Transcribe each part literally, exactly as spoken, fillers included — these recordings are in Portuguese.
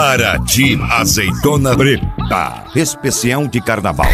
Para ti, azeitona preta, especial de carnaval.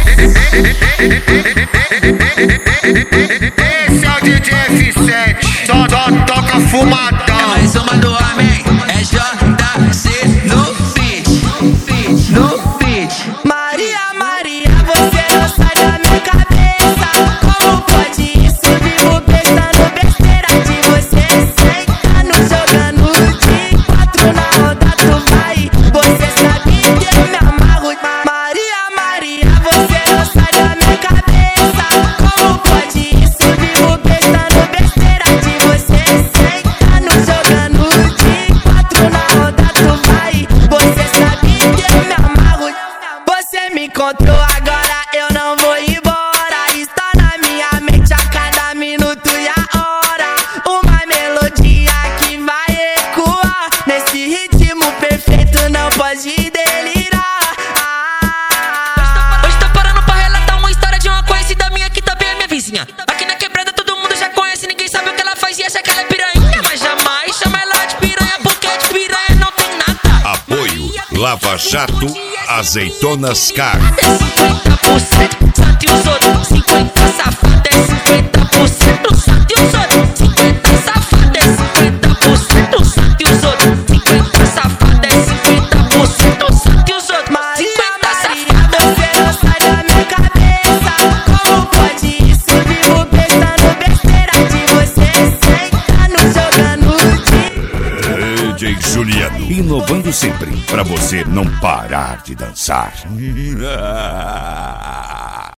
Esse é o D J F sete, só, só toca fumadão. É mais uma do homem, é J C no beat, no beat. Maria, Maria, você não sai da minha cabeça. Como pode isso? Vivo pensando besteira de você. Sentando, jogando de quatro na roda, tu vai. Você sabe que eu me amarro. Maria, Maria, você não sai da minha cabeça. Como pode isso? Vivo pensando besteira de você. Sentando, jogando de quatro na roda, tu vai. Você sabe que eu me amarro. Você me encontrou agora, eu não vou embora. Está na minha mente a cada minuto e a hora. Uma melodia que vai ecoar. Nesse ritmo perfeito não pode delirar. Ah. Hoje tô parando pra relatar uma história de uma conhecida minha que também é minha vizinha. Aqui na quebrada todo mundo já conhece, ninguém sabe o que ela faz e acha que ela é piranha. Mas jamais chama ela de piranha, porque de piranha não tem nada. Apoio Lava Jato, Azeitonas Car. cinquenta por cento, só que os outros cinquenta safada é cinquenta por cento, só que os outros cinquenta safada é cinquenta por cento, só que os outros cinquenta safada é cinquenta por cento, só que os outros Maria, cinquenta Maria, safada. você não sai da minha cabeça. Como pode isso? Vivo pensando besteira de você. Sentando, jogando de... D J Juliano, inovando sempre, pra você não parar de dançar.